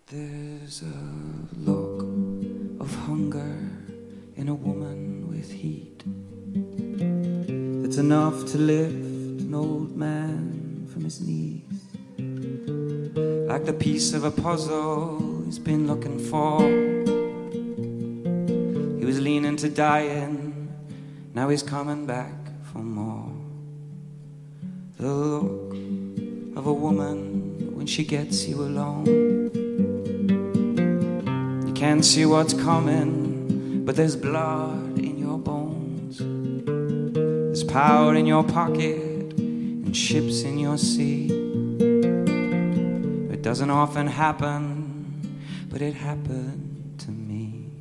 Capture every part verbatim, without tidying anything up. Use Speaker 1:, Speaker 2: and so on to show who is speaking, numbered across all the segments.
Speaker 1: There's a look of hunger in a woman with heat that's enough to lift an old man from his knees, like the piece of a puzzle he's been looking for. He was leaning to dying, now he's coming back for more. The look of a woman when she gets you alone. You can't see what's coming, but there's blood in your bones. There's power in your pocket and ships in your sea. It doesn't often happen, but it happened to me.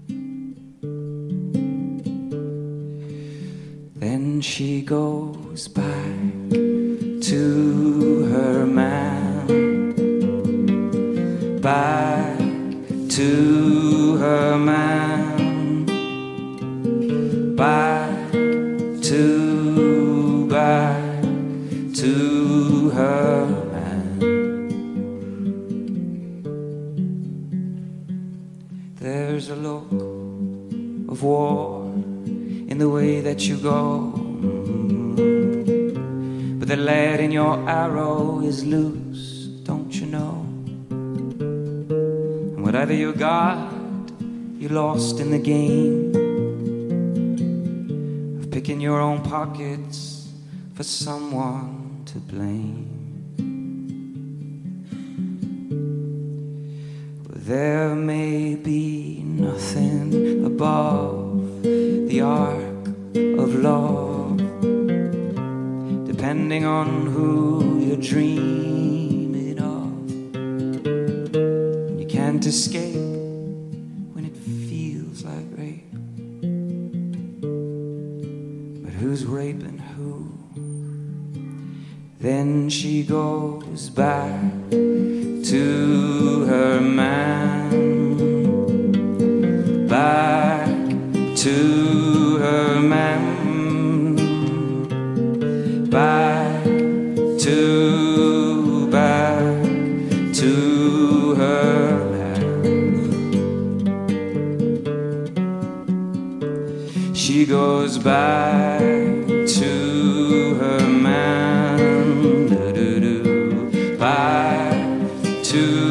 Speaker 1: Then she goes back to her man, back to her man, back to, back to her man. There's a look of war in the way that you go, but the lead in your arrow is loose, don't you know? And whatever you got, you lost in the game of picking your own pockets for someone to blame. But there may be nothing above the arc of love, depending on who you're dreaming of. You can't escape when it feels like rape, but who's raping who? Then she goes back to her man, back to her man, back to, back to her man. She goes back to her man, do-do-do, back to